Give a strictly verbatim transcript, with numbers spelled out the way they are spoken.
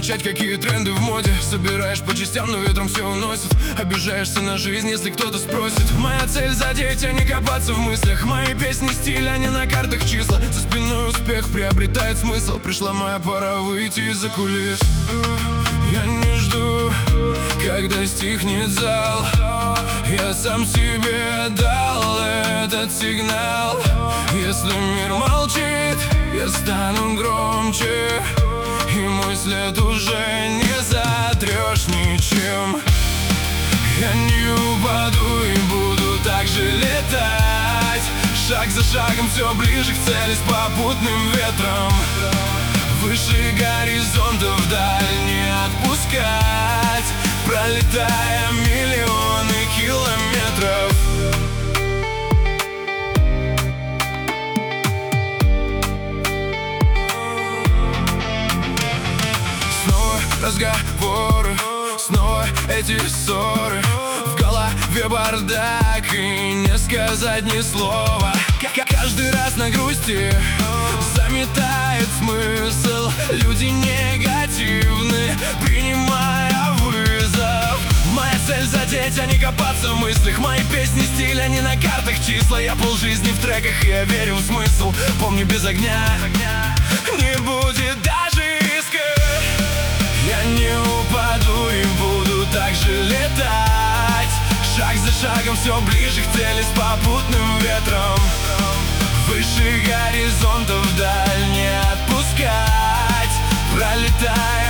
замечать, какие тренды в моде. Собираешь по частям, но ветром все уносит. Обижаешься на жизнь, если кто-то спросит. Моя цель задеть, а не копаться в мыслях. Мои песни стиль, а не на картах числа. За спиной успех приобретает смысл. Пришла моя пора выйти из-за кулис. Я не жду, когда стихнет зал. Я сам себе дал этот сигнал. Если мир молчит, я стану громче, и мой след уже не затрешь ничем. Я не упаду и буду так же летать. Шаг за шагом все ближе к цели с попутным ветром. Выше горизонта вдаль не отпускать, пролетая миллионы километров. Снова разговоры, снова эти ссоры. В голове бардак и не сказать ни слова. Каждый раз на грусти заметает смысл. Люди негативны, принимая вызов. Моя цель задеть, а не копаться в мыслях. Мои песни стиль, а не на картах числа. Я полжизни в треках, и я верю в смысл. Помню, без огня не будет даже иска. Я не упаду и буду так же летать. Шаг за шагом все ближе к цели с попутным ветром. Выше горизонта вдаль не отпускать, пролетая